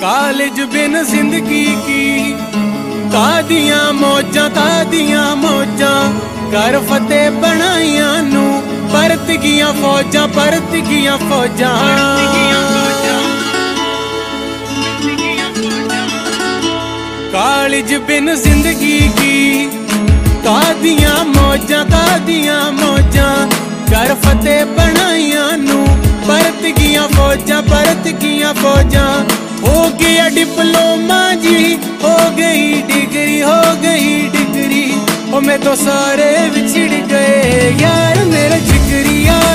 college बिन जिंदगी की कादियां मौजां कर फतेह बनाइयां नू परत गियां फौजां कालेज बिन जिंदगी की कादियां मौजां कर फतेह बनाइयां नू परत गियां फौजां हो गया डिप्लोमा जी हो गई डिग्री ओ मैं तो सारे बिछड़ गए यार मेरे जिगरी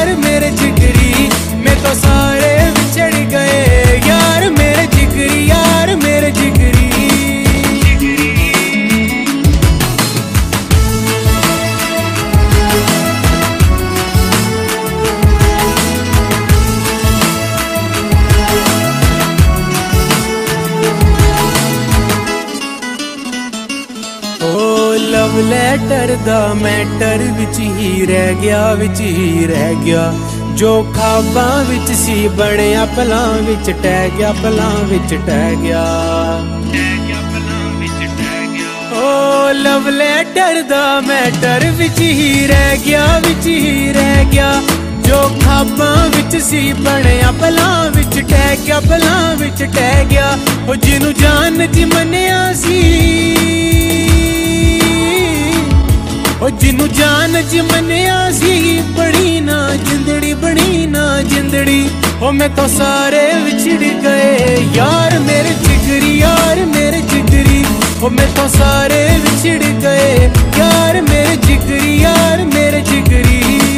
मैं तो सारे बिछड़ गए यार मेरे जिगरी लव लैटर दा मैटर विच ही रह गया जो ख्वाबां विच सी बणिया पलां विच टह गया ओ लव लैटर दा मैटर विच ही रह गया जो ख्वाबां विच सी बणिया पलां विच टह गया ओ जिन्नू जान च मन्निया सी ओ जिन्नू जान च मन्निया सी बड़ी ना जिंदड़ी ओ मैं तो सारे विछड़ गए यार मेरे जिगरी ओ मैं तो सारे विछड़ गए यार मेरे जिगरी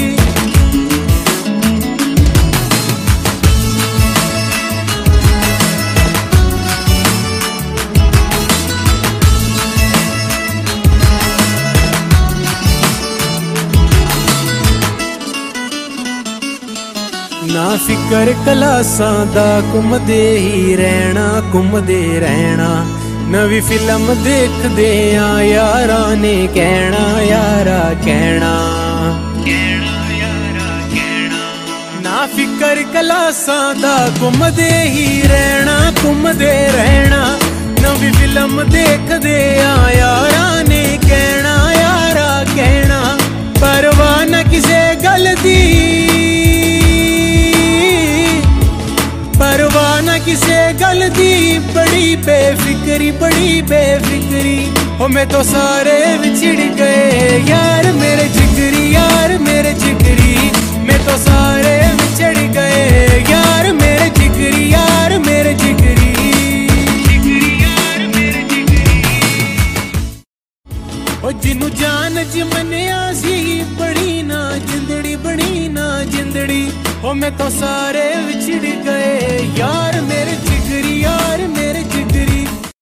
ना फिकर कलासां दा घुमदे रहना नवी फिल्म देखदे आ यारा ने कहना ना फिकर कलासां दा घुमदे रहना नवी फिल्म देखदे आ यारा ने कहना परवाह ना किसे गल दी परवाह ना किसे गल दी बड़ी बेफिक्री ओ मैं तो सारे बिछड़ गए यार मेरे जिगरी मैं तो सारे बिछड़ गए यार मेरे जिगरी ओ जिन्नू जान च मन्निया सी बड़ी ना जिंदड़ी ओ मैं तो सारे बिछड़ गए यार मेरे